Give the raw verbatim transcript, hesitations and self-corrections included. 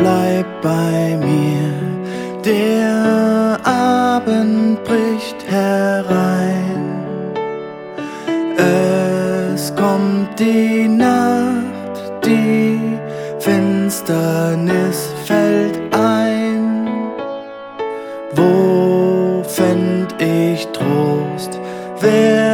bleib bei mir. Der Abend bricht herein, es kommt die Nacht, die Finsternis fällt ein. Wo fänd ich Trost? Wer